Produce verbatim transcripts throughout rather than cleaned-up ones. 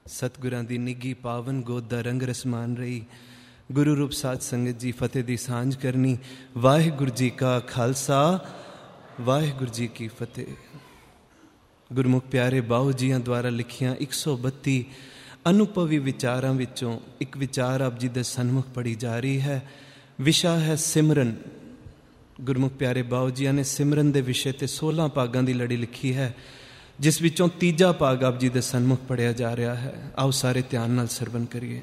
सतगुरां दी निੱघੀ पावन गोद दा रंग रसमान रही। गुरु रूप साध संगत जी फतेह दी सांझ करनी। वाहिगुरू जी का खालसा वाहिगुरू जी की फतेह। गुरमुख प्यारे बाऊ जियां द्वारा लिखियां एक सौ बत्ती अनुभवी विचारां विचों एक विचार आप जी दे सन्मुख पढ़ी जा रही है। विशा है सिमरन। गुरमुख प्यारे बाऊ जियां ने सिमरन दे विषय ते सोलह भागां दी लड़ी लिखी है, जिस विचों तीजा भाग आप जी दे सन्मुख पढ़िया जा रहा है। आओ सारे ध्यान नाल सरवण करिए।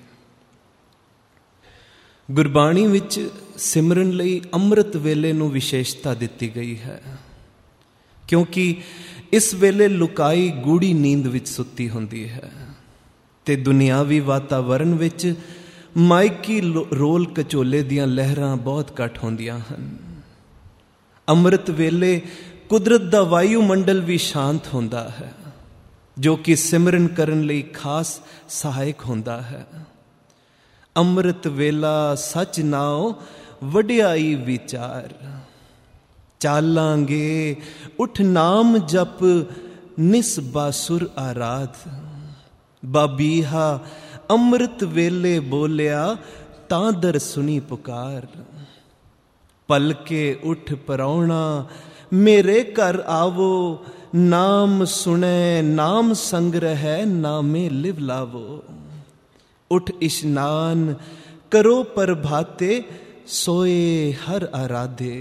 गुरबाणी विच सिमरन लई अमृत वेले नूं विशेषता दिती गई है, क्योंकि इस वेले लुकाई गूढ़ी नींद विच सुती हुंदी है ते दुनियावी वातावरण विच माइकी रोल कचोले दियां लहरां बहुत घट होंदियां हन। अमृत वेले कुदरत दा वायुमंडल भी शांत होंदा है, जो कि सिमरन करन लई खास सहायक होंदा है। अमृत वेला सच नाओ वडियाई विचार, चालांगे उठ नाम जप निस बासुर आराध। बाबीहा अमृत वेले बोलिया तां दर सुनी पुकार। पलके उठ परौणा मेरे घर आवो, नाम सुने नाम संग्रह नामे लिव लावो। उठ इश्नान करो प्रभाते सोए हर आराधे।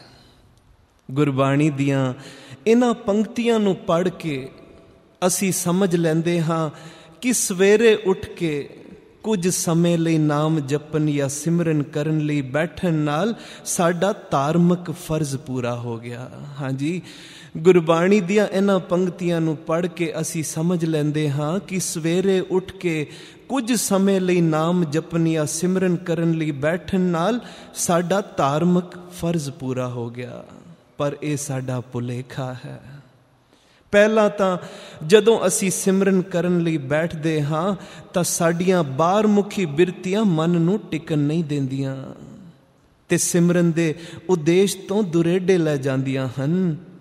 गुरबाणी दियां इन्हां पंक्तियां नूं पढ़ के असी समझ लैंदे हां कि सवेरे उठ के कुछ समय लई नाम जपन या सिमरन करन लई बैठन नाल साडा धार्मिक फर्ज पूरा हो गया। हाँ जी, गुरबाणी दियां इन्हां पंक्तियां नूं पढ़ के असी समझ लैंदे हां कि सवेरे उठ के कुछ समय लई नाम जपन या सिमरन करन लई बैठन नाल साडा धार्मिक फर्ज पूरा हो गया। पर यह साडा भुलेखा है। पहला तां जदों असी सिमरन करन लई बैठदे हां तां साडीआं बाहरमुखी बिरतियां मन नूं टिकन नहीं देंदियां ते सिमरन दे उद्देश तो दुरेडे लै जांदियां हन।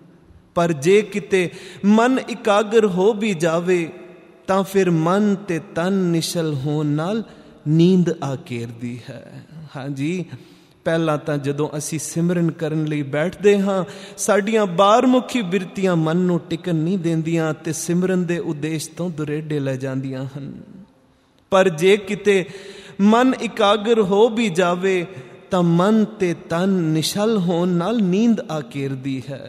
पर जे किते मन इकागर हो भी जावे तां फिर मन ते तन निशल होण नाल नींद आ घेरदी है। हाँ जी, पहला तां जदों असी सिमरन करन लई बैठदे हां साडीआं बाहरमुखी बिरतियां मन नूं टिकन नहीं देंदियां ते सिमरन दे उद्देश तो दुरेडे लै जांदियां हन। पर जे किते मन इकागर हो भी जावे तां मन ते तन निशल होण नाल नींद आ घेरदी है।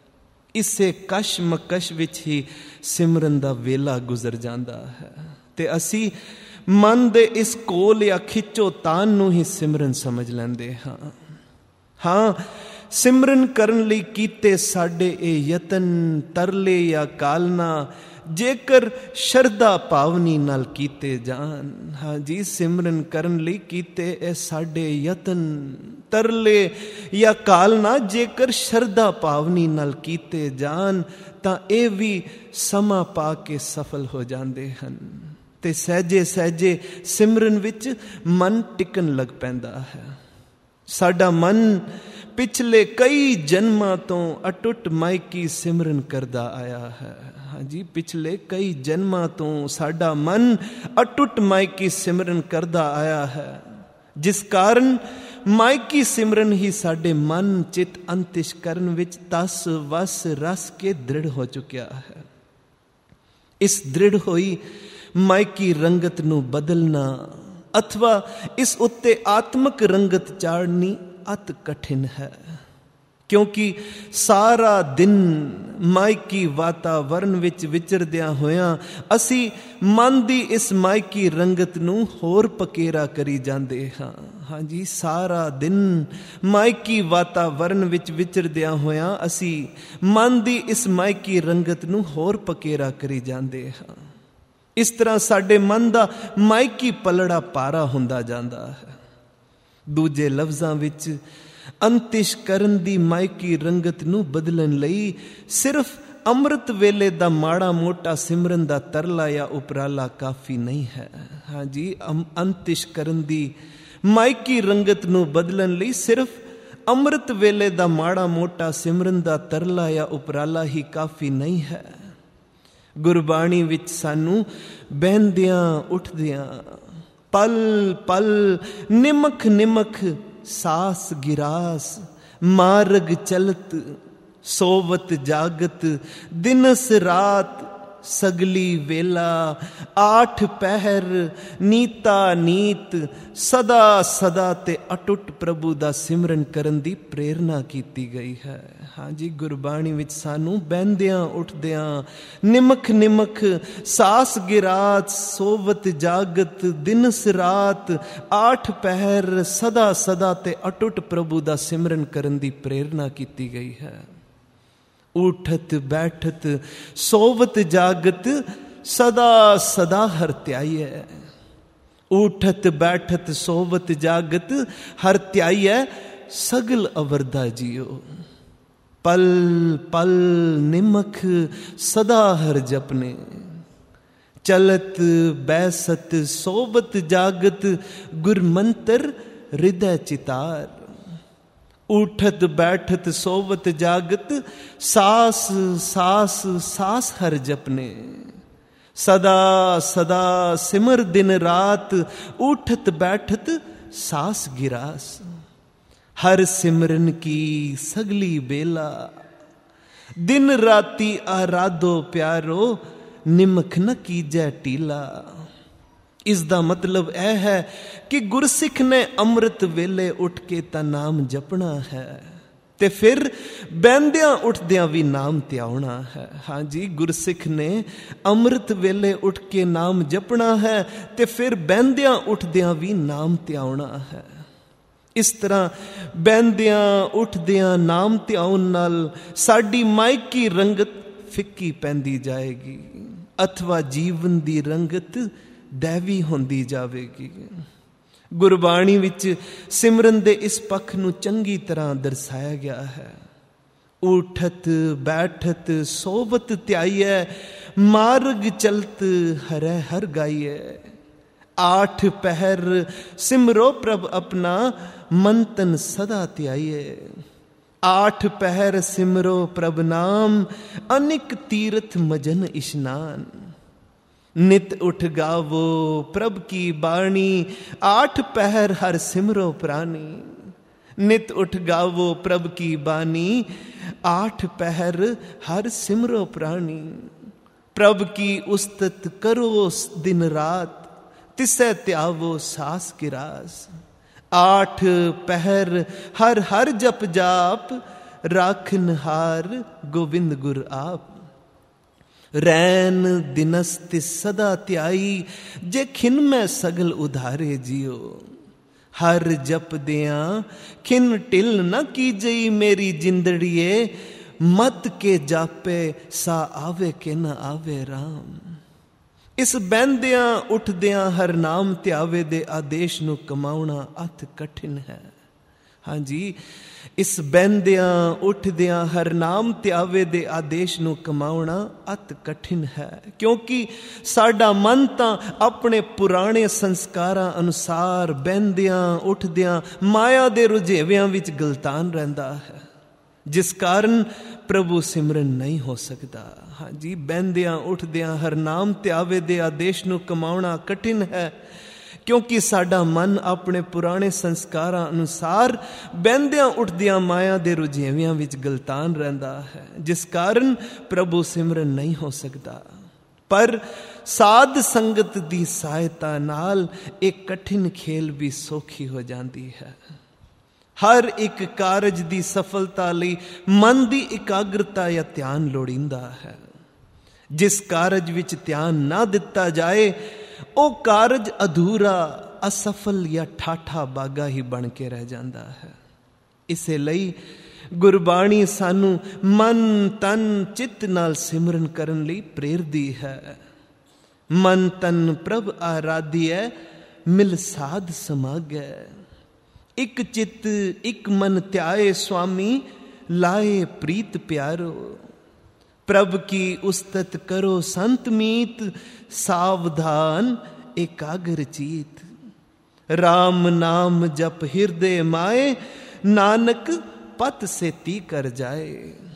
इसे कश मकश विच ही सिमरन दा वेला गुजर जांदा है ते असी मन दे इस कोल या खिचो तान नूं ही सिमरन समझ लैंदे हां। हाँ, सिमरन करन लई कीते साडे ए यतन तरले या कालना जेकर शरदा भावनी नाल कीते जान। हाँ जी, सिमरन करन लई कीते ए साडे यतन तरले या कालना जेकर शरदा भावनी नाल कीते जान तां ए भी समा पा के सफल हो जांदे हन ते सहजे सहजे सिमरन विच मन टिकन लग पैंदा है। साडा मन पिछले कई जन्मां तो अटुट माइकी सिमरन करदा आया है। हाँ जी, पिछले कई जन्मां तो साडा मन अटुट माइकी सिमरन करदा आया है, जिस कारण माइकी सिमरन ही साडे मन चित अंतिश करन विच तस वस रस के दृढ़ हो चुकिया है। इस दृढ़ होई माइकी रंगत नूं बदलना अथवा इस उत्ते आत्मक रंगत चाड़नी अत कठिन है, क्योंकि सारा दिन माइकी वातावरण विच विचरदियां होयां असी मन दी इस माइकी रंगत नूं होर पकेरा करी जांदे हां। हाँ जी, सारा दिन माइकी वातावरण विच विचरदियां होयां असी मन दी इस माइकी रंगत नूं होर पकेरा करी जांदे हां। इस तरह साडे मन दा माइकी पलड़ा पारा हुंदा जांदा है। दूजे लफ्जां विच अंतिश करन दी माइकी रंगत नूं बदलन लई सिर्फ अमृत वेले दा माड़ा मोटा सिमरन दा तरला या उपराला काफी नहीं है। हाँ जी, अंतिश करन दी माइकी रंगत नूं बदलन लई सिर्फ अमृत वेले दा माड़ा मोटा सिमरन दा तरला या उपराला ही काफी नहीं है। ਗੁਰਬਾਣੀ ਵਿੱਚ ਸਾਨੂੰ ਬਹਿੰਦਿਆਂ ਉੱਠਦਿਆਂ ਪਲ ਪਲ ਨਿਮਖ ਨਿਮਖ ਸਾਸ ਗਿਰਾਸ ਮਾਰਗ ਚਲਤ ਸੋਵਤ ਜਾਗਤ ਦਿਨਸ ਰਾਤ सगली वेला आठ पहर नीता नीत सदा सदा ते अटुट प्रभु दा सिमरन करन दी प्रेरणा कीती गई है। हाँ जी, गुरबाणी विच सानू बहंदियां उठदियां निमख निमख सास गिरात सोवत जागत दिनस रात आठ पहर सदा सदा ते अटुट प्रभु दा सिमरन करन दी प्रेरणा कीती गई है। उठत बैठत सोवत जागत सदा सदा हर त्याय। उठत बैठत सोवत जागत हर त्याय सगल अवरदा जियो। पल पल निमख सदा हर जपने चलत बैसत सोवत जागत गुरमंत्र हृदय चितार। उठत बैठत सोवत जागत सास सास सास हर जपने सदा सदा सिमर दिन रात उठत बैठत सास गिरास। हर सिमरन की सगली बेला दिन राती आराधो प्यारो निमख न कीजै टीला। इस दा मतलब यह है कि गुरसिख ने अमृत वेले उठ के ता नाम जपना है ते फिर बहंदियां उठदियां भी नाम त्यावना है। हाँ जी, गुरसिख ने अमृत वेले उठ के नाम जपना है ते फिर बहंदियां उठदियां भी नाम त्यावना है। इस तरह बहंदियां उठदियां नाम त्याउन नाल साडी मायकी रंगत फिक्की पैंदी जाएगी अथवा जीवन दी रंगत दैवी होंदी जावेगी। गुरबाणी विच सिमरन दे इस पख नूं चंगी तरह दर्शाया गया है। उठत बैठत सोवत त्याइयै मार्ग चलत हरै हर गाइयै। आठ पहर सिमरो प्रभ अपना मन तन सदा त्याइयै। आठ पहर सिमरो प्रभ नाम अनिक तीर्थ मजन इशनान। नित उठ गावो प्रभ की बाणी आठ पहर हर सिमरो प्राणी। नित उठ गावो प्रभ की बानी आठ पहर हर सिमरो प्राणी। प्रभ की उस्तत करो दिन रात तिसै त्यावो सास गिरास। आठ पहर हर हर जप जाप राखन हार गोविंद गुर आप। रैन दिनस्त सदा त्याई जे खिन में सगल उधारे जियो। हर जप दिया खिन टिल न कीजई मेरी जिंदड़िए मत के जापे सा आवे के न आवे राम। इस बहंदियां उठदियां हर नाम त्यावे दे आदेश नू कमाउणा अत कठिन है। हाँ जी, इस बहंदियां उठदियां हर नाम त्यावे दे आदेश नू कमाउणा अत कठिन है क्योंकि साडा मन तां अपने पुराने संस्कारां अनुसार बहंदियां उठदियां माया दे रुझेवियां विच गलतान रहिंदा है जिस कारण प्रभु सिमरन नहीं हो सकता। हाँ जी, बहंदियां उठदियां हर नाम त्यावे दे आदेश नू कमाउणा कठिन है क्योंकि साडा मन अपने पुराने संस्कारां अनुसार बहंदियां उठदियां माया दे रुझेवियां विच गलतान रहिंदा है जिस कारण प्रभु सिमरन नहीं हो सकता। पर साध संगत दी सहायता नाल एक कठिन खेल भी सौखी हो जाती है। हर एक कारज दी सफलता लई मन दी एकाग्रता या ध्यान लोड़ींदा है। जिस कारज विच ध्यान ना दिता जाए ओ कारज अधूरा असफल या ठाठा बागा ही बन के रह जाता है। इसे लई गुरबाणी सानू मन तन चित नाल सिमरन करन लई प्रेरदी है। मन तन प्रभ आराधिए मिल साध समागै। एक चित एक मन त्याए स्वामी लाए प्रीत प्यारो। प्रभ की उस्तत करो संत मीत सावधान एकाग्र चीत। राम नाम जप हृदय माए नानक पत से ती कर जाए।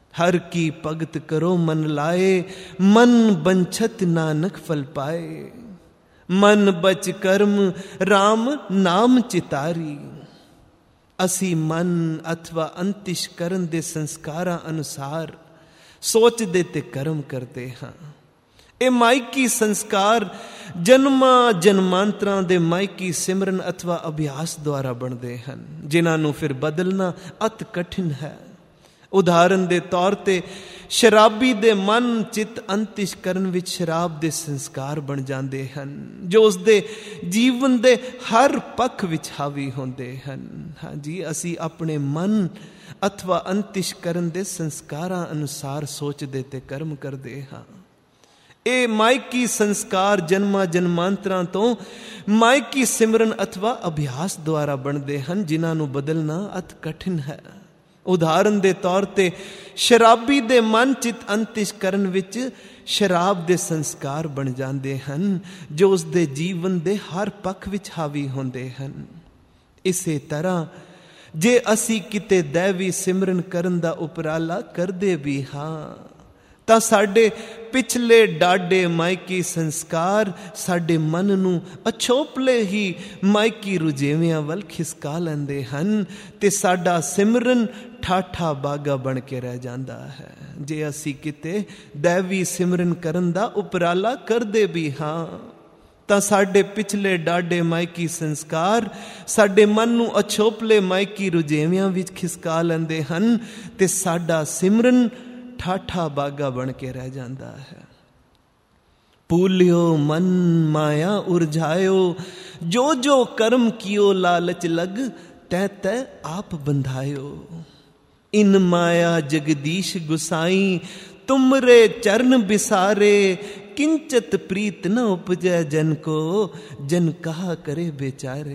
हर की भगत करो मन लाए, मन बंछत नानक फल पाए। मन बच कर्म राम नाम चितारी। असी मन अथवा अंतिश करन दे संस्कारां अनुसार सोचदे ते कर्म करते हाँ। ਇਹ ਮਾਇਕੀ ਸੰਸਕਾਰ ਜਨਮਾਂ ਜਨਮਾਂਤਰਾਂ ਦੇ ਮਾਇਕੀ ਸਿਮਰਨ ਅਥਵਾ ਅਭਿਆਸ ਦੁਆਰਾ ਬਣਦੇ ਹਨ, ਜਿਨ੍ਹਾਂ ਨੂੰ ਫਿਰ ਬਦਲਣਾ ਅਤ ਕਠਿਨ ਹੈ। ਉਦਾਹਰਨ ਦੇ ਤੌਰ ਤੇ ਸ਼ਰਾਬੀ ਦੇ ਮਨ ਚਿੱਤ ਅੰਤਿਸ਼ ਕਰਨ ਵਿੱਚ ਸ਼ਰਾਬ ਦੇ ਸੰਸਕਾਰ ਬਣ ਜਾਂਦੇ ਹਨ, ਜੋ ਉਸਦੇ ਜੀਵਨ ਦੇ ਹਰ ਪੱਖ ਵਿੱਚ ਹਾਵੀ ਹੁੰਦੇ ਹਨ। ਹਾਂਜੀ, ਅਸੀਂ ਆਪਣੇ ਮਨ ਅਥਵਾ ਅੰਤਿਸ਼ ਕਰਨ ਦੇ ਸੰਸਕਾਰਾਂ ਅਨੁਸਾਰ ਸੋਚਦੇ ਤੇ ਕਰਮ ਕਰਦੇ ਹਾਂ। ਇਹ ਮਾਇਕੀ ਸੰਸਕਾਰ ਜਨਮਾਂ ਜਨਮਾਂਤਰਾਂ ਤੋਂ ਮਾਇਕੀ ਸਿਮਰਨ ਅਥਵਾ ਅਭਿਆਸ ਦੁਆਰਾ ਬਣਦੇ ਹਨ, ਜਿਨ੍ਹਾਂ ਨੂੰ ਬਦਲਣਾ ਅਤ ਕਠਿਨ ਹੈ। ਉਦਾਹਰਨ ਦੇ ਤੌਰ ਤੇ ਸ਼ਰਾਬੀ ਦੇ ਮਨ ਚਿਤ ਅੰਤਿਸ਼ ਕਰਨ ਵਿੱਚ ਸ਼ਰਾਬ ਦੇ ਸੰਸਕਾਰ ਬਣ ਜਾਂਦੇ ਹਨ, ਜੋ ਉਸ ਦੇ ਜੀਵਨ ਦੇ ਹਰ ਪੱਖ ਵਿੱਚ ਹਾਵੀ ਹੁੰਦੇ ਹਨ। ਇਸੇ ਤਰ੍ਹਾਂ ਜੇ ਅਸੀਂ ਕਿਤੇ ਦੈਵੀ ਸਿਮਰਨ ਕਰਨ ਦਾ ਉਪਰਾਲਾ ਕਰਦੇ ਵੀ ਹਾਂ ਤਾਂ ਸਾਡੇ ਪਿਛਲੇ ਡਾਢੇ ਮਾਇਕੀ ਸੰਸਕਾਰ ਸਾਡੇ ਮਨ ਨੂੰ ਅਛੋਪਲੇ ਹੀ ਮਾਇਕੀ ਰੁਝੇਵਿਆਂ ਵੱਲ ਖਿਸਕਾ ਲੈਂਦੇ ਹਨ ਤੇ ਸਾਡਾ ਸਿਮਰਨ ਠਾਠਾ ਬਾਗਾ ਬਣ ਕੇ ਰਹਿ ਜਾਂਦਾ ਹੈ। ਜੇ ਅਸੀਂ ਕਿਤੇ ਦੈਵੀ ਸਿਮਰਨ ਕਰਨ ਦਾ ਉਪਰਾਲਾ ਕਰਦੇ ਵੀ ਹਾਂ ਤਾਂ ਸਾਡੇ ਪਿਛਲੇ ਡਾਢੇ ਮਾਇਕੀ ਸੰਸਕਾਰ ਸਾਡੇ ਮਨ ਨੂੰ ਅਛੋਪਲੇ ਮਾਇਕੀ ਰੁਝੇਵਿਆਂ ਵਿੱਚ ਖਿਸਕਾ ਲੈਂਦੇ ਹਨ ਤੇ ਸਾਡਾ ਸਿਮਰਨ ਠਾਠਾ ਬਾਗਾ ਬਣ ਕੇ ਰਹਿ ਜਾਂਦਾ ਹੈ। ਭੂਲਿਓ ਮਨ ਮਾਇਆ ਉਰਝਾਇਓ, ਜੋ ਜੋ ਕਰਮ ਕੀਓ ਲਾਲਚ ਲਗ, ਤੈ ਤੈ ਆਪ ਬੰਧਾਇਓ। ਇਨ ਮਾਇਆ ਜਗਦੀਸ਼ ਗੁਸਾਈ, ਤੁਮਰੇ ਚਰਨ ਬਿਸਾਰੇ, किंचत प्रीत न उपजै जन को, जन कहा करे बेचारे।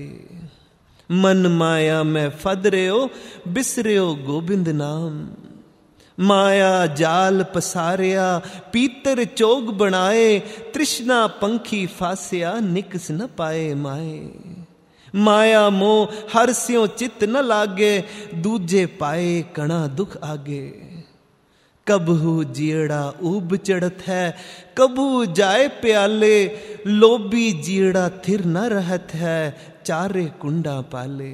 मन माया में फद रहो, बिसरियो गोबिंद नाम। माया जाल पसारिया, पीतर चोग बनाए, तृष्णा पंखी फासिया, निकस न पाए माए। माया मोह हर स्यों चित न लागे, दूजे पाए कणा दुख आगे। कबहू जीड़ा ऊब चढ़त है, कबू जाए प्याले, लोभी जीड़ा थिर न रहत है, चारे कुंडा पाले।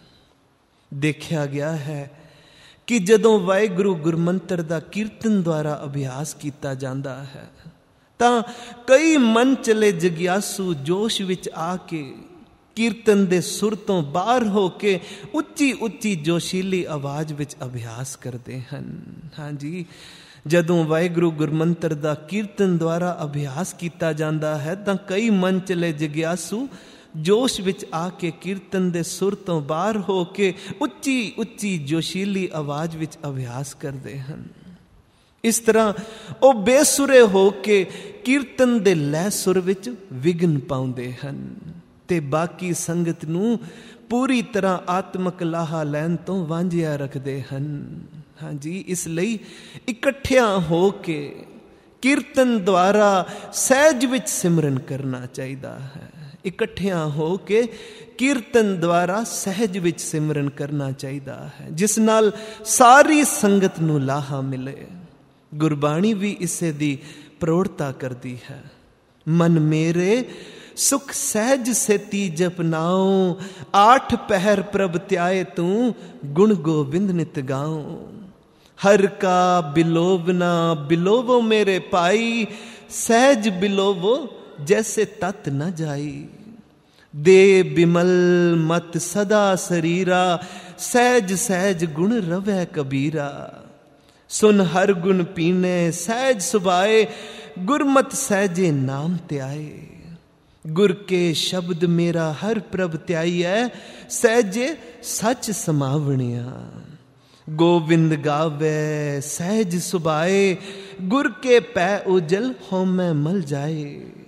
देखा गया है कि जदों वाहिगुरु गुरमंत्र दा कीर्तन द्वारा अभ्यास किया जाता है तां कई मन चले जगियासू जोश विच आके कीर्तन दे सुर तो बाहर हो के उच्ची उच्ची जोशीली आवाज विच अभ्यास करते हैं। हाँ जी, जदों वाहिगुरु गुरमंत्र दा कीर्तन द्वारा अभ्यास किया जाता है तां कई मन चले जगियासू जोश विच आके कीर्तन दे सुर तो बाहर हो के उच्ची उच्ची जोशीली आवाज विच अभ्यास करते हैं। इस तरह वो बेसुरे हो के कीर्तन दे लय सुर विच विघन पाउंदे हन ते बाकी संगत नूं पूरी तरह आत्मक लाहा लैन तो वांझिया रखते हैं। हाँ जी, इसलिए इकट्ठिया हो के कीर्तन द्वारा सहज विच सिमरन करना चाहिए है। इकट्ठिया हो के कीर्तन द्वारा सहज विच सिमरन करना चाहिए है, जिस नाल सारी संगत नूं लाहा मिले। गुरबाणी भी इसे दी प्रौढ़ता करती है। मन मेरे सुख सहज सेती जपनाओ, आठ पहर प्रभ त्याए तू, गुण गोविंद नित गाओ। हर का बिलोवना बिलोवो मेरे पाई, सहज बिलोवो जैसे तत न जाई। दे बिमल मत सदा शरीरा, सहज सहज गुण रवै कबीरा। सुन हर गुण पीने सहज सुभाए, गुरमत सहजे नाम त्याए। गुर के शब्द मेरा हर प्रभ त्याई है, सहजे सच समावणिया। गोविंद गावे सहज सुभाए, गुर के पै उजल होमै मल जाए।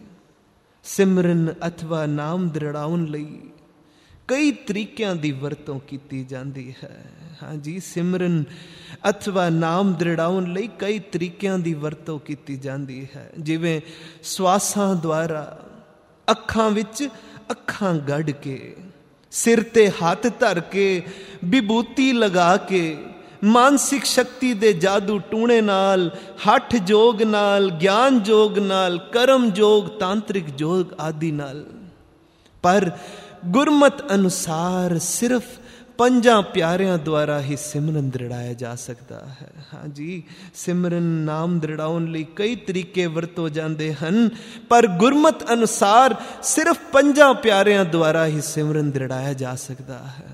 सिमरन अथवा नाम दृढ़ाउन लई कई तरीकों की वरतों की जाती है। हाँ जी, सिमरन अथवा नाम दृढ़ाउन लई कई तरीकों की वरतों की जाती है, जिवें श्वासां द्वारा, अखां विच अखां गढ़ के, सिर ते हाथ धर के, विभूति लगा के, ਮਾਨਸਿਕ ਸ਼ਕਤੀ ਦੇ ਜਾਦੂ ਟੂਣੇ ਨਾਲ, ਹੱਠ ਜੋਗ ਨਾਲ, ਗਿਆਨ ਜੋਗ ਨਾਲ, ਕਰਮ ਜੋਗ, ਤਾਂਤਰਿਕ ਜੋਗ ਆਦਿ ਨਾਲ। ਪਰ ਗੁਰਮਤ ਅਨੁਸਾਰ ਸਿਰਫ ਪੰਜਾਂ ਪਿਆਰਿਆਂ ਦੁਆਰਾ ਹੀ ਸਿਮਰਨ ਦ੍ਰਿੜਾਇਆ ਜਾ ਸਕਦਾ ਹੈ। ਹਾਂਜੀ, ਸਿਮਰਨ ਨਾਮ ਦ੍ਰਿੜਾਉਣ ਲਈ ਕਈ ਤਰੀਕੇ ਵਰਤੋ ਜਾਂਦੇ ਹਨ, ਪਰ ਗੁਰਮਤ ਅਨੁਸਾਰ ਸਿਰਫ ਪੰਜਾਂ ਪਿਆਰਿਆਂ ਦੁਆਰਾ ਹੀ ਸਿਮਰਨ ਦ੍ਰਿੜਾਇਆ ਜਾ ਸਕਦਾ ਹੈ।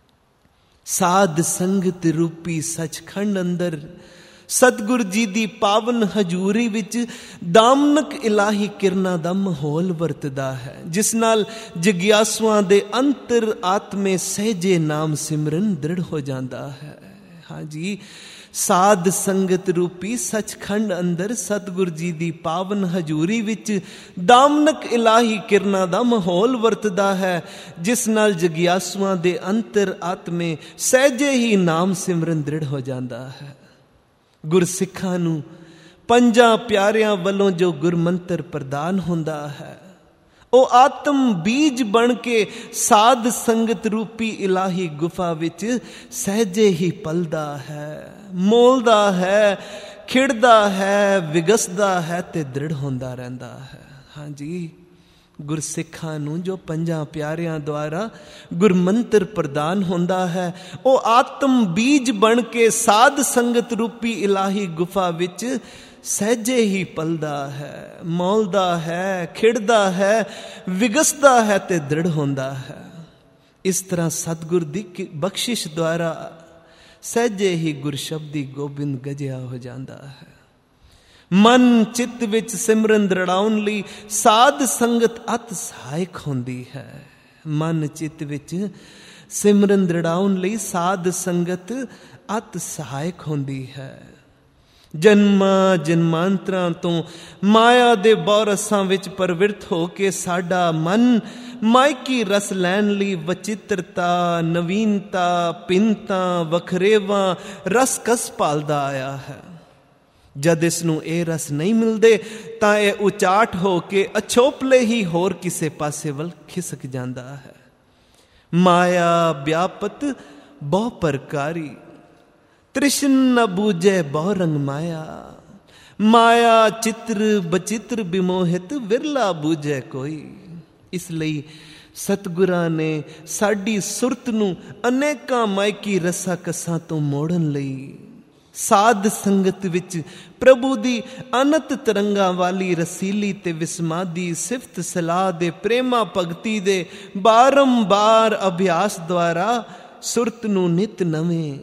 ਸਾਧ ਸੰਗਤ ਰੂਪੀ ਸੱਚਖੰਡ ਅੰਦਰ ਸਤਿਗੁਰ ਜੀ ਦੀ ਪਾਵਨ ਹਜ਼ੂਰੀ ਵਿੱਚ ਦਾਮਨਕ ਇਲਾਹੀ ਕਿਰਨਾਂ ਦਾ ਮਾਹੌਲ ਵਰਤਦਾ ਹੈ, ਜਿਸ ਨਾਲ ਜਗਿਆਸੂਆਂ ਦੇ ਅੰਤਰ ਆਤਮੇ ਸਹਿਜੇ ਨਾਮ ਸਿਮਰਨ ਦ੍ਰਿੜ ਹੋ ਜਾਂਦਾ ਹੈ। ਹਾਂਜੀ, ਸਾਧ ਸੰਗਤ ਰੂਪੀ ਸੱਚਖੰਡ ਅੰਦਰ ਸਤਿਗੁਰ ਜੀ ਦੀ ਪਾਵਨ ਹਜ਼ੂਰੀ ਵਿੱਚ ਦਾਮਨਕ ਇਲਾਹੀ ਕਿਰਨਾਂ ਦਾ ਮਾਹੌਲ ਵਰਤਦਾ ਹੈ, ਜਿਸ ਨਾਲ ਜਗਿਆਸੂਆਂ ਦੇ ਅੰਤਰ ਆਤਮੇ ਸਹਿਜੇ ਹੀ ਨਾਮ ਸਿਮਰਨ ਦ੍ਰਿੜ ਹੋ ਜਾਂਦਾ ਹੈ। ਗੁਰਸਿੱਖਾਂ ਨੂੰ ਪੰਜਾਂ ਪਿਆਰਿਆਂ ਵੱਲੋਂ ਜੋ ਗੁਰਮੰਤਰ ਪ੍ਰਦਾਨ ਹੁੰਦਾ ਹੈ, ਉਹ ਆਤਮ ਬੀਜ ਬਣ ਕੇ ਸਾਧ ਸੰਗਤ ਰੂਪੀ ਇਲਾਹੀ ਗੁਫਾ ਵਿੱਚ ਸਹਿਜੇ ਹੀ ਪਲਦਾ ਹੈ, ਮੋਲਦਾ ਹੈ, ਖਿੜਦਾ ਹੈ, ਵਿਗਸਦਾ ਹੈ ਤੇ ਦ੍ਰਿੜ ਹੁੰਦਾ ਰਹਿੰਦਾ ਹੈ। ਹਾਂਜੀ, ਗੁਰਸਿੱਖਾਂ ਨੂੰ ਜੋ ਪੰਜਾਂ ਪਿਆਰਿਆਂ ਦੁਆਰਾ ਗੁਰਮੰਤਰ ਪ੍ਰਦਾਨ ਹੁੰਦਾ ਹੈ, ਉਹ ਆਤਮ ਬੀਜ ਬਣ ਕੇ ਸਾਧ ਸੰਗਤ ਰੂਪੀ ਇਲਾਹੀ ਗੁਫਾ ਵਿੱਚ ਸਹਿਜੇ ਹੀ ਪਲਦਾ ਹੈ, ਮੌਲਦਾ ਹੈ, ਖਿੜਦਾ ਹੈ, ਵਿਗਸਦਾ ਹੈ ਤੇ ਦ੍ਰਿੜ ਹੁੰਦਾ ਹੈ। ਇਸ ਤਰ੍ਹਾਂ ਸਤਿਗੁਰ ਦੀ ਬਖਸ਼ਿਸ਼ ਦੁਆਰਾ ਸਹਿਜੇ ਹੀ ਗੁਰਸ਼ਬਦੀ ਗੋਬਿੰਦ ਗਜਿਆ ਹੋ ਜਾਂਦਾ ਹੈ। ਮਨ ਚਿੱਤ ਵਿੱਚ ਸਿਮਰਨ ਦ੍ਰਿੜਾਉਣ ਲਈ ਸਾਧ ਸੰਗਤ ਅਤ ਸਹਾਇਕ ਹੁੰਦੀ ਹੈ। ਮਨ ਚਿੱਤ ਵਿੱਚ ਸਿਮਰਨ ਦ੍ਰਿੜਾਉਣ ਲਈ ਸਾਧ ਸੰਗਤ ਅਤ ਸਹਾਇਕ ਹੁੰਦੀ ਹੈ। ਜਨਮਾਂ ਜਨਮਾਂਤਰਾਂ ਤੋਂ ਮਾਇਆ ਦੇ ਬੌਰਸਾਂ ਵਿੱਚ ਪ੍ਰਵਿਰਤ ਹੋ ਕੇ ਸਾਡਾ ਮਨ ਮਾਇਕੀ ਰਸ ਲੈਣ ਲਈ ਵਚਿੱਤਰਤਾ, ਨਵੀਨਤਾ, ਭਿੰਨਤਾ, ਵਖਰੇਵਾਂ, ਰਸਕਸ ਭਾਲਦਾ ਆਇਆ ਹੈ। ਜਦ ਇਸ ਨੂੰ ਇਹ ਰਸ ਨਹੀਂ ਮਿਲਦੇ ਤਾਂ ਇਹ ਉਚਾਟ ਹੋ ਕੇ ਅਛੋਪਲੇ ਹੀ ਹੋਰ ਕਿਸੇ ਪਾਸੇ ਵੱਲ ਖਿਸਕ ਜਾਂਦਾ ਹੈ। ਮਾਇਆ ਵਿਆਪਤ ਬਹੁ ਪ੍ਰਕਾਰੀ, ਤ੍ਰਿਸ਼ਨ ਨ ਬੂਝੈ ਬਹੁ ਰੰਗ ਮਾਇਆ। ਮਾਇਆ ਚਿੱਤਰ ਬਚਿੱਤਰ ਬਿਮੋਹਿਤ, ਵਿਰਲਾ ਬੂਝੈ ਕੋਈ। ਇਸ ਲਈ ਸਤਿਗੁਰਾਂ ਨੇ ਸਾਡੀ ਸੁਰਤ ਨੂੰ ਅਨੇਕਾਂ ਮਾਇਕੀ ਰਸਾਂ ਕਸਾਂ ਤੋਂ ਮੋੜਨ ਲਈ ਸਾਧ ਸੰਗਤ ਵਿੱਚ ਪ੍ਰਭੂ ਦੀ ਅਨੰਤ ਤਰੰਗਾਂ ਵਾਲੀ ਰਸੀਲੀ ਤੇ ਵਿਸਮਾਦੀ ਸਿਫਤ ਸਲਾਹ ਦੇ ਪ੍ਰੇਮਾ ਭਗਤੀ ਦੇ ਬਾਰੰਬਾਰ ਅਭਿਆਸ ਦੁਆਰਾ ਸੁਰਤ ਨੂੰ ਨਿਤ ਨਵੇਂ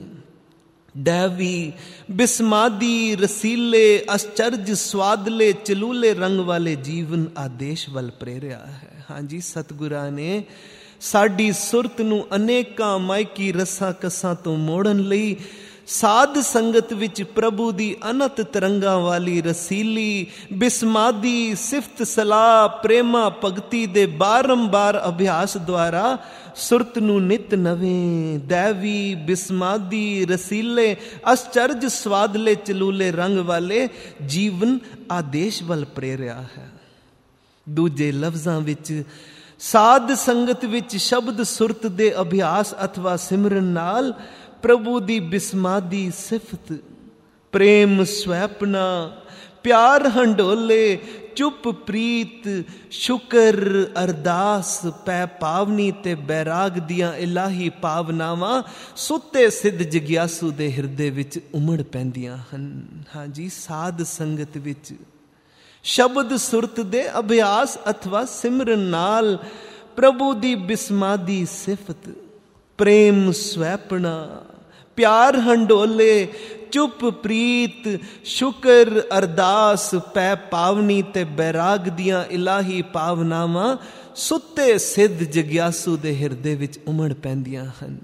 ਡੈਵੀ, ਬਿਸਮਾਦੀ, ਰਸੀਲੇ, ਅਸਚਰਜ, ਸਵਾਦਲੇ, ਚਲੂਲੇ ਰੰਗ ਵਾਲੇ ਜੀਵਨ ਆਦੇਸ਼ ਵੱਲ ਪ੍ਰੇਰਿਆ ਹੈ। ਹਾਂਜੀ, ਸਤਿਗੁਰਾਂ ਨੇ ਸਾਡੀ ਸੁਰਤ ਨੂੰ ਅਨੇਕਾਂ ਮਾਇਕੀ ਰਸਾਂ ਕਸਾਂ ਤੋਂ ਮੋੜਨ ਲਈ ਸਾਧ ਸੰਗਤ ਵਿੱਚ ਪ੍ਰਭੂ ਦੀ ਅਨੰਤ ਤਰੰਗਾਂ ਵਾਲੀ ਰਸੀਲੀ, ਬਿਸਮਾਦੀ, ਸਿਫਤ ਸਲਾਹ, ਪ੍ਰੇਮਾ ਭਗਤੀ ਦੇ ਬਾਰੰਬਾਰ ਅਭਿਆਸ ਦੁਆਰਾ ਸੁਰਤ ਨੂੰ ਨਿਤ ਨਵੇਂ ਦੈਵੀ, ਬਿਸਮਾਦੀ, ਰਸੀਲੇ, ਅਸਚਰਜ, ਸਵਾਦਲੇ, ਚਲੂਲੇ ਰੰਗ ਵਾਲੇ ਜੀਵਨ ਆਦੇਸ਼ ਵੱਲ ਪ੍ਰੇਰਿਆ ਹੈ। ਦੂਜੇ ਲਫ਼ਜ਼ਾਂ ਵਿੱਚ ਸਾਧ ਸੰਗਤ ਵਿੱਚ ਸ਼ਬਦ ਸੁਰਤ ਦੇ ਅਭਿਆਸ ਅਥਵਾ ਸਿਮਰਨ ਨਾਲ ਪ੍ਰਭੂ ਦੀ ਬਿਸਮਾਦੀ ਸਿਫਤ, ਪ੍ਰੇਮ ਸਵੈਪਨਾ, ਪਿਆਰ ਹੰਡੋਲੇ, ਚੁੱਪ ਪ੍ਰੀਤ, ਸ਼ੁਕਰ, ਅਰਦਾਸ, ਪੈ ਪਾਵਨੀ ਤੇ ਬੈਰਾਗ ਦੀਆਂ ਇਲਾਹੀ ਭਾਵਨਾਵਾਂ ਸੁੱਤੇ ਸਿੱਧ ਜਗਿਆਸੂ ਦੇ ਹਿਰਦੇ ਵਿੱਚ ਉਮੜ ਪੈਂਦੀਆਂ ਹਨ। ਹਾਂਜੀ, ਸਾਧ ਸੰਗਤ ਵਿੱਚ ਸ਼ਬਦ ਸੁਰਤ ਦੇ ਅਭਿਆਸ ਅਥਵਾ ਸਿਮਰਨ ਨਾਲ ਪ੍ਰਭੂ ਦੀ ਬਿਸਮਾਦੀ ਸਿਫਤ, ਪ੍ਰੇਮ ਸਵੈਪਣਾ, ਪਿਆਰ ਹੰਡੋਲੇ, ਚੁੱਪ ਪ੍ਰੀਤ, ਸ਼ੁਕਰ, ਅਰਦਾਸ, ਪੈ ਪਾਵਨੀ ਤੇ ਬੈਰਾਗ ਦੀਆਂ ਇਲਾਹੀ ਭਾਵਨਾਵਾਂ ਸੁੱਤੇ ਸਿੱਧ ਜਗਿਆਸੂ ਦੇ ਹਿਰਦੇ ਵਿੱਚ ਉਮੜ ਪੈਂਦੀਆਂ ਹਨ।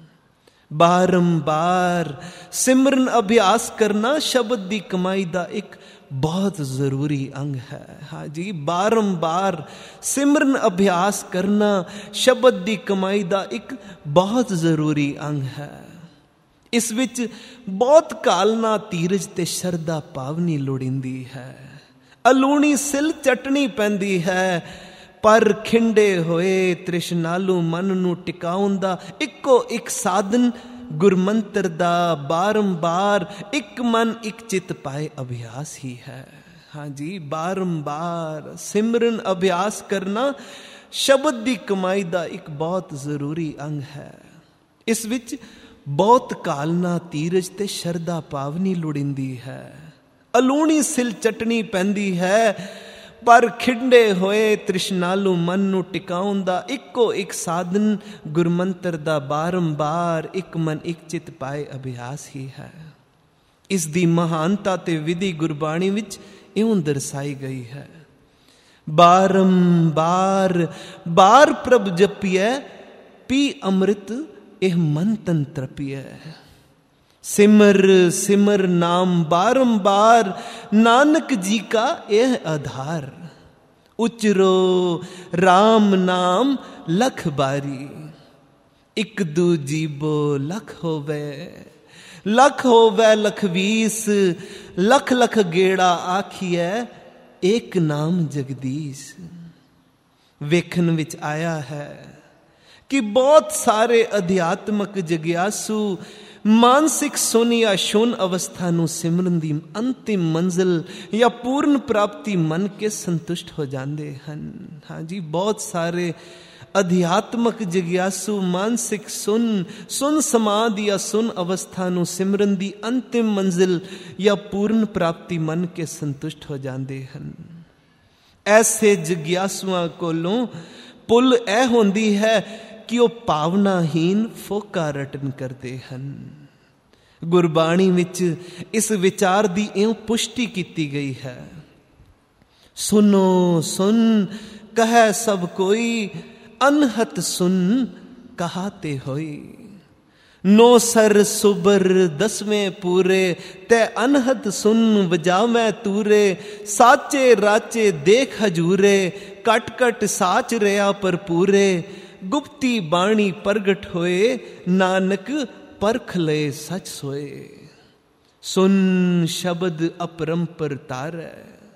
ਬਾਰੰਬਾਰ ਸਿਮਰਨ ਅਭਿਆਸ ਕਰਨਾ ਸ਼ਬਦ ਦੀ ਕਮਾਈ ਦਾ ਇੱਕ ਬਹੁਤ ਜ਼ਰੂਰੀ ਅੰਗ ਹੈ। ਹਾਂਜੀ, ਬਾਰੰਬਾਰ ਸਿਮਰਨ ਅਭਿਆਸ ਕਰਨਾ ਸ਼ਬਦ ਦੀ ਕਮਾਈ ਦਾ ਇੱਕ ਬਹੁਤ ਜ਼ਰੂਰੀ ਅੰਗ ਹੈ। ਇਸ ਵਿੱਚ ਬਹੁਤ ਕਾਲਨਾ, ਧੀਰਜ ਤੇ ਸ਼ਰਧਾ ਭਾਵਨੀ ਲੋੜੀਂਦੀ ਹੈ। ਅਲੂਣੀ ਸਿਲ ਚਟਣੀ ਪੈਂਦੀ ਹੈ, ਪਰ ਖਿੰਡੇ ਹੋਏ ਤ੍ਰਿਸ਼ਨਾਲੂ ਮਨ ਨੂੰ ਟਿਕਾਉਣ ਦਾ ਇੱਕੋ ਇੱਕ ਸਾਧਨ ਗੁਰਮੰਤਰ ਦਾ ਬਾਰੰਬਾਰ ਇੱਕ ਮਨ ਇੱਕ ਚਿੱਤ ਪਾਏ ਅਭਿਆਸ ਹੀ ਹੈ। ਹਾਂਜੀ, ਬਾਰੰਬਾਰ ਸਿਮਰਨ ਅਭਿਆਸ ਕਰਨਾ ਸ਼ਬਦ ਦੀ ਕਮਾਈ ਦਾ ਇੱਕ ਬਹੁਤ ਜ਼ਰੂਰੀ ਅੰਗ ਹੈ। ਇਸ ਵਿੱਚ ਬਹੁਤ ਕਾਲਨਾ, ਧੀਰਜ ਤੇ ਸ਼ਰਧਾ ਭਾਵਨੀ ਲੋੜੀਂਦੀ ਹੈ। ਅਲੂਣੀ ਸਿਲ ਚਟਣੀ ਪੈਂਦੀ ਹੈ, ਪਰ ਖਿੰਡੇ ਹੋਏ ਤ੍ਰਿਸ਼ਨਾਲੂ ਮਨ ਨੂੰ ਟਿਕਾਉਣ ਦਾ ਇੱਕੋ ਇੱਕ ਸਾਧਨ ਗੁਰਮੰਤਰ ਦਾ ਬਾਰੰਬਾਰ ਇੱਕ ਮਨ ਇੱਕ ਚਿੱਤ ਪਾਏ ਅਭਿਆਸ ਹੀ ਹੈ। ਇਸ ਦੀ ਮਹਾਨਤਾ ਤੇ ਵਿਧੀ ਗੁਰਬਾਣੀ ਵਿੱਚ ਇਉਂ ਦਰਸਾਈ ਗਈ ਹੈ। ਬਾਰੰਬਾਰ ਬਾਰ ਪ੍ਰਭ ਜਪੀਐ, ਪੀ ਅੰਮ੍ਰਿਤ ਇਹ ਮਨ ਤਨ ਤ੍ਰਪੀਐ। ਸਿਮਰ ਸਿਮਰ ਨਾਮ ਬਾਰੰਬਾਰ, ਨਾਨਕ ਜੀ ਕਾ ਇਹ ਆਧਾਰ। ਉਚਰੋ ਰਾਮ ਨਾਮ ਲਖ ਬਾਰੀ, ਇੱਕ ਦੂ ਜੀਬੋ ਲਖ ਹੋਵੇ। ਲਖ ਹੋਵੇ ਲਖ ਵੀਸ, ਲਖ ਲਖ ਗੇੜਾ ਆਖੀਐ, ਏਕ ਨਾਮ ਜਗਦੀਸ਼। ਵੇਖਣ ਵਿੱਚ ਆਇਆ ਹੈ ਕਿ ਬਹੁਤ ਸਾਰੇ ਅਧਿਆਤਮਕ ਜਗਿਆਸੂ ਮਾਨਸਿਕ ਸੁਨ ਜਾਂ ਸ਼ੂਨ ਅਵਸਥਾ ਨੂੰ ਸਿਮਰਨ ਦੀ ਅੰਤਿਮ ਮੰਜ਼ਿਲ ਜਾਂ ਪੂਰਨ ਪ੍ਰਾਪਤੀ ਮੰਨ ਕੇ ਸੰਤੁਸ਼ਟ ਹੋ ਜਾਂਦੇ ਹਨ। ਹਾਂਜੀ, ਬਹੁਤ ਸਾਰੇ ਅਧਿਆਤਮਕ ਜਗਿਆਸੂ ਮਾਨਸਿਕ ਸੁਨ ਸੁਨ ਸਮਾਧ ਜਾਂ ਸੁਨ ਅਵਸਥਾ ਨੂੰ ਸਿਮਰਨ ਦੀ ਅੰਤਿਮ ਮੰਜ਼ਿਲ ਜਾਂ ਪੂਰਨ ਪ੍ਰਾਪਤੀ ਮੰਨ ਕੇ ਸੰਤੁਸ਼ਟ ਹੋ ਜਾਂਦੇ ਹਨ। ਐਸੇ ਜਗਿਆਸੂਆਂ ਕੋਲੋਂ ਪੁੱਲ ਇਹ ਹੁੰਦੀ ਹੈ ਕਿ ਉਹ ਭਾਵਨਾਹੀਨ ਫੋਕਾ ਰਟਨ ਕਰਦੇ ਹਨ। ਗੁਰਬਾਣੀ ਵਿੱਚ ਇਸ ਵਿਚਾਰ ਦੀ ਇਉਂ ਪੁਸ਼ਟੀ ਕੀਤੀ ਗਈ ਹੈ। ਸੁਨੋ ਸੁਨ ਕਹੈ ਸਭ ਕੋਈ, ਅਨਹਤ ਸੁਨ ਕਹਾਤੇ ਹੋਈ। ਨੋ ਸਰ ਸੁਬਰ ਦਸਵੇਂ ਪੂਰੇ, ਤੈ ਅਨਹਤ ਸੁਨ ਵਜਾਵੈ ਤੂਰੇ। ਸਾਚੇ ਰਾਚੇ ਦੇਖ ਹਜੂਰੇ, ਕਟ ਕਟ ਸਾਚ ਰਿਆ ਭਰਪੂਰੇ। ਗੁਪਤੀ ਬਾਣੀ ਪ੍ਰਗਟ ਹੋਏ, ਨਾਨਕ ਪਰਖ ਲਏ ਸਚ ਸੋਏ। ਸੁਨ ਸ਼ਬਦ ਅਪਰੰਪਰ ਤਾਰੈ।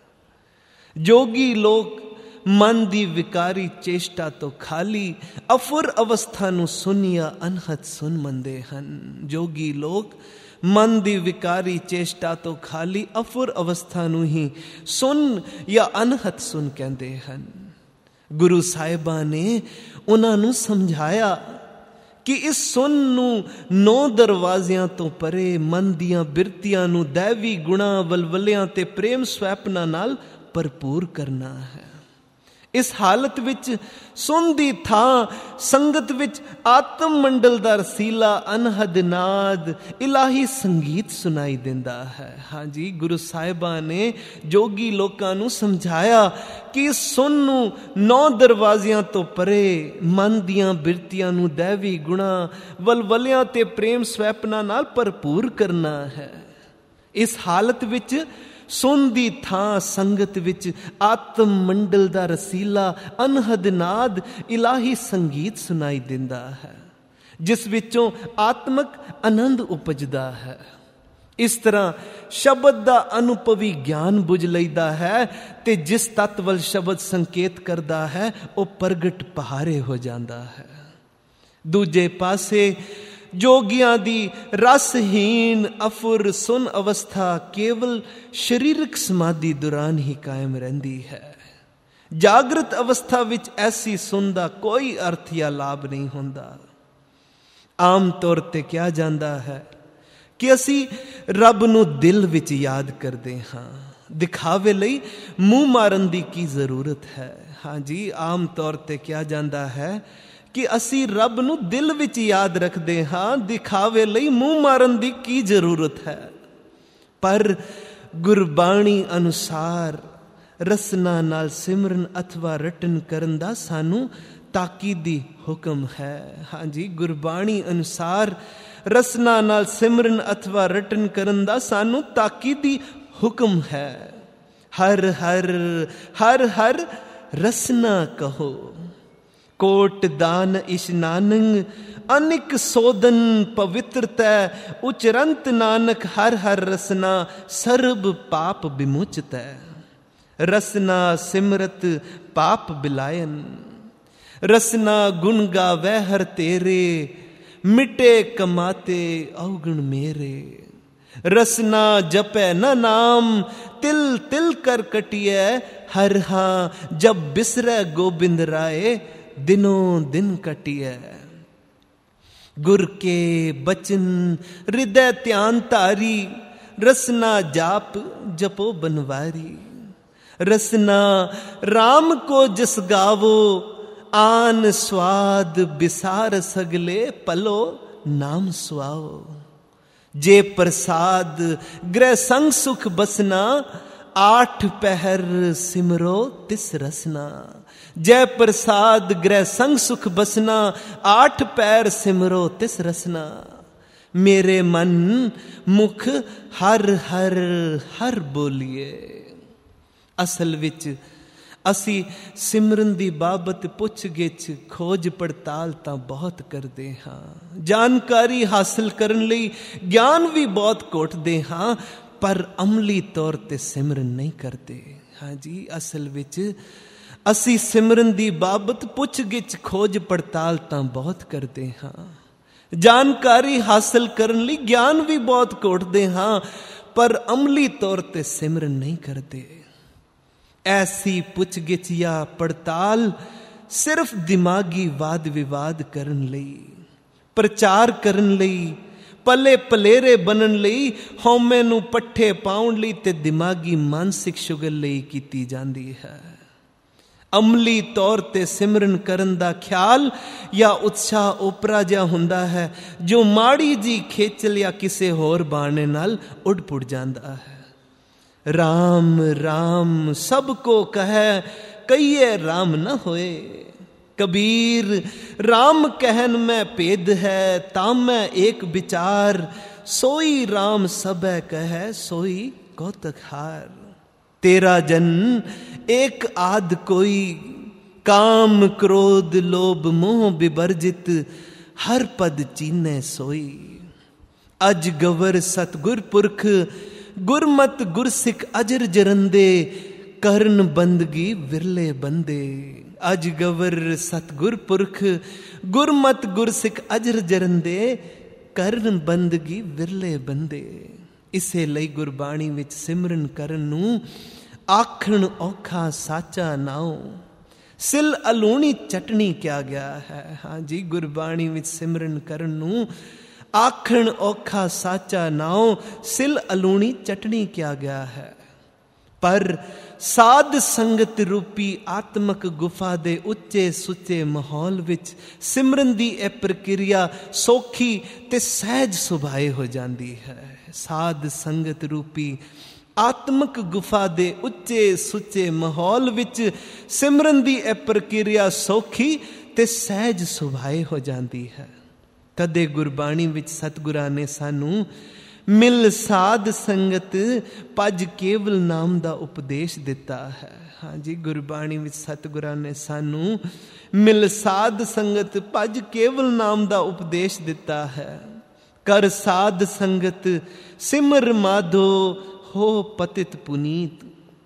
ਜੋਗੀ ਲੋਕ ਮਨ ਦੀ ਵਿਕਾਰੀ ਚੇਸ਼ਟਾ ਤੋਂ ਖਾਲੀ ਅਫੁਰ ਅਵਸਥਾ ਨੂੰ ਸੁਨ ਜਾਂ ਅਨਹਤ ਸੁਨ ਮੰਨਦੇ ਹਨ। ਜੋਗੀ ਲੋਕ ਮਨ ਦੀ ਵਿਕਾਰੀ ਚੇਸ਼ਟਾ ਤੋਂ ਖਾਲੀ ਅਫੁਰ ਅਵਸਥਾ ਨੂੰ ਹੀ ਸੁਨ ਜਾਂ ਅਨਹਤ ਸੁਨ ਕਹਿੰਦੇ ਹਨ। ਗੁਰੂ ਸਾਹਿਬਾਂ ਨੇ ਉਹਨਾਂ ਨੂੰ ਸਮਝਾਇਆ ਕਿ ਇਸ ਸੁਨ ਨੂੰ ਨੌ ਦਰਵਾਜ਼ਿਆਂ ਤੋਂ ਪਰੇ ਮਨ ਦੀਆਂ ਬਿਰਤੀਆਂ ਨੂੰ ਦੈਵੀ ਗੁਣਾ, ਵਲਵਲਿਆਂ ਤੇ ਪ੍ਰੇਮ ਸਵੈਪਨਾ ਨਾਲ ਭਰਪੂਰ ਕਰਨਾ ਹੈ। ਇਸ ਹਾਲਤ ਵਿੱਚ ਸੁਨ ਦੀ ਥਾਂ ਸੰਗਤ ਵਿੱਚ ਆਤਮ ਮੰਡਲ ਦਾ ਰਸੀਲਾ ਅਨਹਦ ਨਾਦ ਇਲਾਹੀ ਸੰਗੀਤ ਸੁਣਾਈ ਦਿੰਦਾ ਹੈ। ਹਾਂਜੀ, ਗੁਰੂ ਸਾਹਿਬਾਂ ਨੇ ਜੋਗੀ ਲੋਕਾਂ ਨੂੰ ਸਮਝਾਇਆ ਕਿ ਇਸ ਸੁਨ ਨੂੰ ਨੌ ਦਰਵਾਜ਼ਿਆਂ ਤੋਂ ਪਰੇ ਮਨ ਦੀਆਂ ਬਿਰਤੀਆਂ ਨੂੰ ਦੈਵੀ ਗੁਣਾ, ਵਲਵਲਿਆਂ ਤੇ ਪ੍ਰੇਮ ਸਵੈਪਨਾ ਨਾਲ ਭਰਪੂਰ ਕਰਨਾ ਹੈ। ਇਸ ਹਾਲਤ ਵਿੱਚ ਸੁਨ ਦੀ ਥਾਂ ਸੰਗਤ ਵਿੱਚ ਆਤਮ ਮੰਡਲ ਦਾ ਰਸੀਲਾ ਅਨਹਦ ਨਾਦ ਇਲਾਹੀ ਸੰਗੀਤ ਸੁਣਾਈ ਦਿੰਦਾ ਹੈ, ਜਿਸ ਵਿੱਚੋਂ ਆਤਮਕ ਆਨੰਦ ਉਪਜਦਾ ਹੈ। ਇਸ ਤਰ੍ਹਾਂ ਸ਼ਬਦ ਦਾ ਅਨੁਭਵੀ ਗਿਆਨ ਬੁਝ ਲਈਦਾ ਹੈ ਤੇ ਜਿਸ ਤੱਤ ਵੱਲ ਸ਼ਬਦ ਸੰਕੇਤ ਕਰਦਾ ਹੈ ਉਹ ਪ੍ਰਗਟ ਪਹਾਰੇ ਹੋ ਜਾਂਦਾ ਹੈ। ਦੂਜੇ ਪਾਸੇ ਜੋਗੀਆਂ ਦੀ ਰਸਹੀਨ ਅਫੁਰ ਸੁਨ ਅਵਸਥਾ ਕੇਵਲ ਸਰੀਰਕ ਸਮਾਧੀ ਦੌਰਾਨ ਹੀ ਕਾਇਮ ਰਹਿੰਦੀ ਹੈ। ਜਾਗਰਤ ਅਵਸਥਾ ਵਿੱਚ ਐਸੀ ਸੁਨ ਦਾ ਕੋਈ ਅਰਥ ਜਾਂ ਲਾਭ ਨਹੀਂ ਹੁੰਦਾ। ਆਮ ਤੌਰ ਤੇ ਕਿਹਾ ਜਾਂਦਾ ਹੈ ਕਿ ਅਸੀਂ ਰੱਬ ਨੂੰ ਦਿਲ ਵਿੱਚ ਯਾਦ ਕਰਦੇ ਹਾਂ, ਦਿਖਾਵੇ ਲਈ ਮੂੰਹ ਮਾਰਨ ਦੀ ਕੀ ਜ਼ਰੂਰਤ ਹੈ। ਹਾਂਜੀ, ਆਮ ਤੌਰ ਤੇ ਕਿਹਾ ਜਾਂਦਾ ਹੈ ਕਿ ਅਸੀਂ ਰੱਬ ਨੂੰ ਦਿਲ ਵਿੱਚ ਯਾਦ ਰੱਖਦੇ ਹਾਂ, ਦਿਖਾਵੇ ਲਈ ਮੂੰਹ ਮਾਰਨ ਦੀ ਕੀ ਜ਼ਰੂਰਤ ਹੈ। ਪਰ ਗੁਰਬਾਣੀ ਅਨੁਸਾਰ ਰਸਨਾ ਨਾਲ ਸਿਮਰਨ ਅਥਵਾ ਰਟਨ ਕਰਨ ਦਾ ਸਾਨੂੰ ਤਾਕੀਦੀ ਹੁਕਮ ਹੈ। ਹਾਂਜੀ, ਗੁਰਬਾਣੀ ਅਨੁਸਾਰ ਰਸਨਾ ਨਾਲ ਸਿਮਰਨ ਅਥਵਾ ਰਟਨ ਕਰਨ ਦਾ ਸਾਨੂੰ ਤਾਕੀਦੀ ਹੁਕਮ ਹੈ। ਹਰ ਹਰ ਹਰ ਹਰ ਰਸਨਾ ਕਹੋ, ਕੋਟ ਦਾਨ ਇਸ਼ਨਾਨੰ ਅਨਿਕ ਸੋਦਨ ਪਵਿੱਤਰਤੈ। ਉਚਰੰਤ ਨਾਨਕ ਹਰ ਹਰ ਰਸਨਾ ਸਰਬ ਪਾਪ ਵਿਮੁਚਤੈ। ਰਸਨਾ ਸਿਮਰਤ ਪਾਪ ਬਿਲਾਇਨ, ਰਸਨਾ ਗੁਣ ਗਾਵੈ ਹਰ ਤੇਰੇ। मिटे कमाते अवगुण मेरे। रसना जपै न नाम तिल तिल कर कटिए, हर हाँ जब बिसरै गोबिंद राय दिनों दिन कटिए। गुर के बचन हृदय ध्यान तारी, रसना जाप जपो बनवारी। रसना राम को जस गावो, आन स्वाद बिसार सगले पलो नाम सुआओ। जे प्रसाद ग्रह संग सुख बसना, आठ पहर सिमरो तिस रसना। जय प्रसाद ग्रह संग सुख बसना, आठ पैर सिमरो तिस रसना। मेरे मन मुख हर हर हर बोलिए। असल विच ਅਸੀਂ ਸਿਮਰਨ ਦੀ ਬਾਬਤ ਪੁੱਛ ਗਿੱਛ ਖੋਜ ਪੜਤਾਲ ਤਾਂ ਬਹੁਤ ਕਰਦੇ ਹਾਂ, ਜਾਣਕਾਰੀ ਹਾਸਲ ਕਰਨ ਲਈ ਗਿਆਨ ਵੀ ਬਹੁਤ ਘੋਟਦੇ ਹਾਂ, ਪਰ ਅਮਲੀ ਤੌਰ ਤੇ ਸਿਮਰਨ ਨਹੀਂ ਕਰਦੇ। ਹਾਂਜੀ, ਅਸਲ ਵਿੱਚ ਅਸੀਂ ਸਿਮਰਨ ਦੀ ਬਾਬਤ ਪੁੱਛ ਗਿੱਛ ਖੋਜ ਪੜਤਾਲ ਤਾਂ ਬਹੁਤ ਕਰਦੇ ਹਾਂ, ਜਾਣਕਾਰੀ ਹਾਸਲ ਕਰਨ ਲਈ ਗਿਆਨ ਵੀ ਬਹੁਤ ਘੋਟਦੇ ਹਾਂ, ਪਰ ਅਮਲੀ ਤੌਰ ਤੇ ਸਿਮਰਨ ਨਹੀਂ ਕਰਦੇ। ऐसी पुछगिछ या पड़ताल सिर्फ दिमागी वाद विवाद करन लई, प्रचार करन लई, पले पलेरे बनन लई, हौमे नूं पट्ठे पाउण लई ते दिमागी मानसिक शुगल लई कीती जांदी है। अमली तौर ते सिमरन करन दा ख्याल या उत्साह ओपरा जिहा हुंदा है, जो माड़ी जी खेचल या किसे होर बहाने नाल उड़ पुड़ जांदा है। राम राम सबको कहे, कहिए राम न होए। कबीर राम कहन में भेद है, ताम में एक विचार। सोई राम सबे कहे, सोई कौतक हार। तेरा जन एक आद कोई, काम क्रोध लोभ मोह विवर्जित, हर पद चीने सोई। अज गवर सतगुर पुरख, गुरमत गुरसिख अजर जरंदे, करन बंदगी विरले बंदे। अज गवर सतगुर पुरख, गुरमत गुरसिख अजर जरंदे, करन बंदगी विरले बंदे। इसे लई गुरबाणी विच सिमरन करन नूं आखण औखा साचा नाओ, सिल अलूणी चटनी क्या गया है। हाँ जी, गुरबाणी विच सिमरन करन नूं आखण औखा साचा नाओ, सिल अलूणी चटनी क्या गया है। पर साध संगत रूपी आत्मक गुफा दे उच्चे सुच्चे माहौल विच सिमरन दी ए प्रक्रिया सौखी ते सहज सुभाए हो जाती है। साध संगत रूपी आत्मक गुफा दे उच्चे सुच्चे माहौल विच सिमरन दी ए प्रक्रिया सौखी ते सहज सुभाए हो जाती है। तदे गुरबाणी विच सतगुरां ने सानू मिल साध संगत पज केवल नाम दा उपदेश दिता है। हाँ जी, गुरबाणी विच सतगुरां ने सानू मिल साध संगत पज केवल नाम दा उपदेश दिता है। कर साध संगत सिमर माधो, हो पतित पुनीत।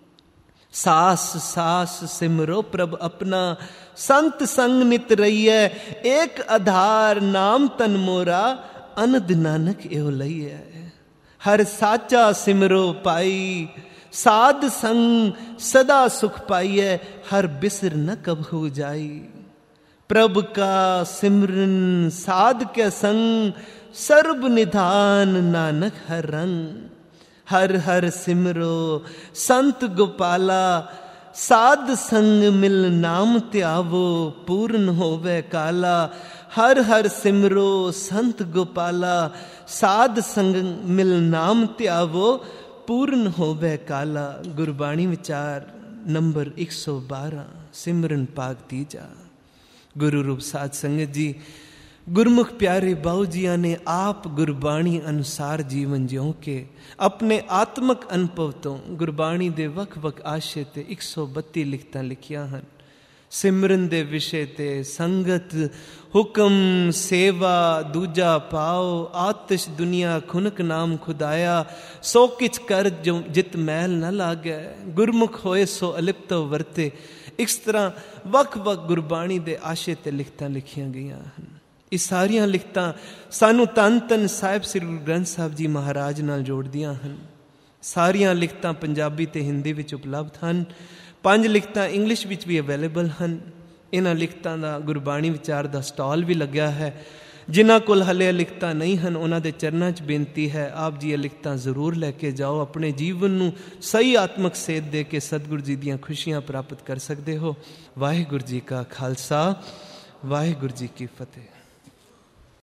सास सास सिमरो प्रभ अपना, संत संग नित रहिए। एक आधार नाम तन मोरा, अनद नानक एहो लइए। हर साचा सिमरो पाई, साध संग सदा सुख पाइए। हर बिसर न कबहू जाई। प्रभ का सिमरन साध के संग, सर्ब निधान नानक हर रंग। हर हर सिमरो संत गोपाला, साध संग मिल नाम त्यावो, पूर्ण होवे काला। हर हर सिमरो संत गोपाला, साध संग मिल नाम त्यावो, पूर्ण होवे काला। गुरबाणी विचार नंबर एक सौ बारह, सिमरन पाक तीजा। गुरु रूप साध संगत जी, गुरमुख प्यारे बाऊ जिया ने आप गुरबाणी अनुसार जीवन जियो के अपने आत्मक अनुभव तो गुरबाणी दे वख वख आशे ते एक सौ बत्ती लिखता लिखिया हन। सिमरन दे विषय ते संगत हुक्म सेवा दूजा पाओ, आतिश दुनिया खुनक नाम खुदाया। सो किच कर जो जित मैल न लागे, गुरमुख होए सो अलिप्तो वरते। इस तरह वख वख गुरबाणी दे आशे ते लिखता लिखिया गई हन। ਇਹ ਸਾਰੀਆਂ ਲਿਖਤਾਂ ਸਾਨੂੰ ਧੰਨ ਧੰਨ ਸਾਹਿਬ ਸ੍ਰੀ ਗੁਰੂ ਗ੍ਰੰਥ ਸਾਹਿਬ ਜੀ ਮਹਾਰਾਜ ਨਾਲ ਜੋੜਦੀਆਂ ਹਨ। ਸਾਰੀਆਂ ਲਿਖਤਾਂ ਪੰਜਾਬੀ ਅਤੇ ਹਿੰਦੀ ਵਿੱਚ ਉਪਲਬਧ ਹਨ। ਪੰਜ ਲਿਖਤਾਂ ਇੰਗਲਿਸ਼ ਵਿੱਚ ਵੀ ਅਵੇਲੇਬਲ ਹਨ। ਇਹਨਾਂ ਲਿਖਤਾਂ ਦਾ ਗੁਰਬਾਣੀ ਵਿਚਾਰ ਦਾ ਸਟਾਲ ਵੀ ਲੱਗਿਆ ਹੈ। ਜਿਨ੍ਹਾਂ ਕੋਲ ਹਲੇ ਲਿਖਤਾਂ ਨਹੀਂ ਹਨ ਉਹਨਾਂ ਦੇ ਚਰਨਾਂ 'ਚ ਬੇਨਤੀ ਹੈ, ਆਪ ਜੀ ਇਹ ਲਿਖਤਾਂ ਜ਼ਰੂਰ ਲੈ ਕੇ ਜਾਓ। ਆਪਣੇ ਜੀਵਨ ਨੂੰ ਸਹੀ ਆਤਮਕ ਸੇਧ ਦੇ ਕੇ ਸਤਿਗੁਰੂ ਜੀ ਦੀਆਂ ਖੁਸ਼ੀਆਂ ਪ੍ਰਾਪਤ ਕਰ ਸਕਦੇ ਹੋ। ਵਾਹਿਗੁਰੂ ਜੀ ਕਾ ਖਾਲਸਾ, ਵਾਹਿਗੁਰੂ ਜੀ ਕੀ ਫਤਿਹ।